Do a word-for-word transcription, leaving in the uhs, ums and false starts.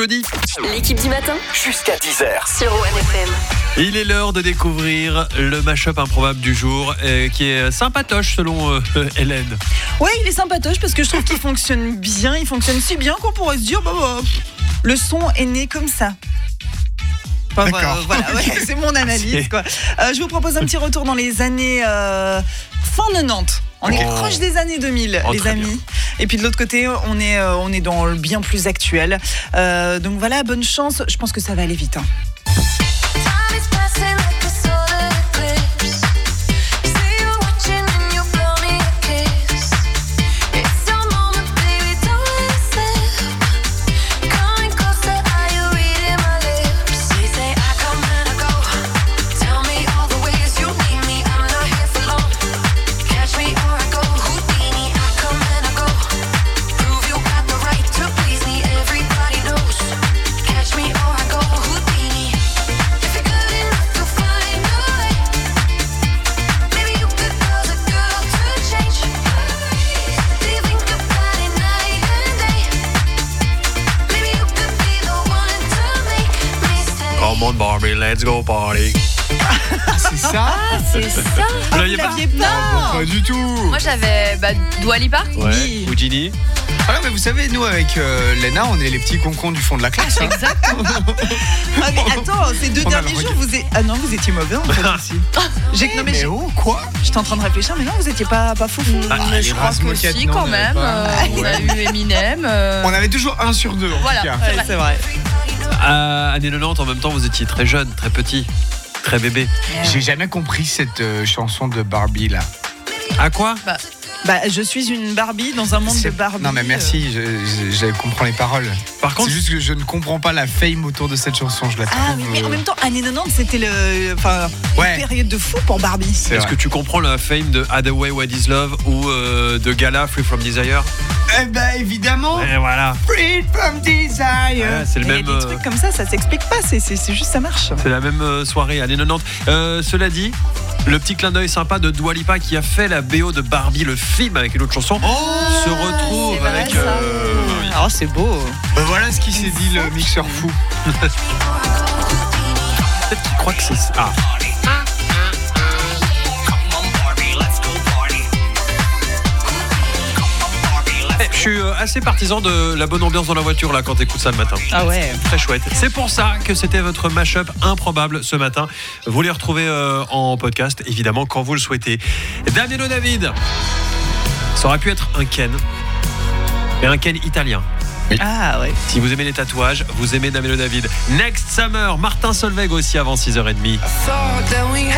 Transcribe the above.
jeudi. L'équipe du matin Jusqu'à dix heures. sur O N F M. Il est l'heure de découvrir le mash-up improbable du jour euh, qui est sympatoche selon euh, Hélène. Ouais, il est sympatoche parce que je trouve qu'il fonctionne bien. Il fonctionne si bien qu'on pourrait se dire, bah, bah, le son est né comme ça. Enfin, D'accord. voilà, ouais, c'est mon analyse, quoi. Euh, je vous propose un petit retour dans les années euh, fin quatre-vingt-dix. On est Oh. proche des années deux mille, Oh, les très amis. bien. Et puis de l'autre côté, on est, euh, on est dans le bien plus actuel. Euh, donc voilà, bonne chance. Je pense que ça va aller vite. Hein. Come on Barbie, let's go party. C'est ça C'est ça. Vous l'aviez Vous pas l'aviez pas. Pas du tout. Moi j'avais bah, Dua Lipa. Ouais. Oui. Ou Ginny. Ah non, mais vous savez, nous avec euh, Léna, on est les petits concons du fond de la classe. Hein. Exactement. Ah, mais attends, ces deux On a le derniers jours, regard. vous êtes... Ah non, vous étiez mauvais en fait aussi. J'ai non, mais Mais j'ai- oh, quoi j'étais en train de réfléchir, mais non, vous étiez pas, pas fou fou. Ah, Mais je crois Erasmus que si Moquette, non, quand on avait même. pas. Euh, on a eu Eminem. euh, On avait toujours un sur deux en Voilà. tout cas. Ouais, c'est vrai. À années quatre-vingt-dix, en même temps, vous étiez très jeune, très petit, très bébé. J'ai jamais compris cette euh, chanson de Barbie là. À quoi? Bah, je suis une Barbie dans un monde C'est- de Barbie. Non mais merci, je, je, je comprends les paroles. Par contre, C'est juste que je ne comprends pas la fame autour de cette chanson. Je la trouve. Ah oui, mais en euh, même temps, années quatre-vingt-dix, c'était le, enfin, Ouais. une période de fou pour Barbie. c'est est-ce vrai. que tu comprends la fame de Hathaway What Is Love ou euh, de Gala Free From Desire? Eh ben évidemment. Et voilà. Free from desire. Ouais, c'est le Et même. des euh, trucs comme ça, ça s'explique pas. C'est, c'est, c'est juste ça marche. C'est la même euh, soirée, années quatre-vingt-dix. Euh, cela dit, le petit clin d'œil sympa de Dua Lipa qui a fait la B O de Barbie, le film avec une autre chanson, se retrouve c'est vrai, avec. ça. euh, oui. Oh, c'est beau. Ben voilà ce qui s'est dit le mixeur fou. Peut-être qu'il croit que c'est ça. Ah. Eh, Je suis euh, assez partisan de la bonne ambiance dans la voiture là quand t'écoutes ça le matin. Ah ouais. Très chouette. C'est pour ça que c'était votre mash-up improbable ce matin. Vous les retrouvez euh, en podcast, évidemment, quand vous le souhaitez. Danilo David. Ça aurait pu être un Ken, mais un Ken italien. Ah ouais. Si vous aimez les tatouages, vous aimez Danilo David. Next Summer, Martin Solveig aussi avant six heures trente.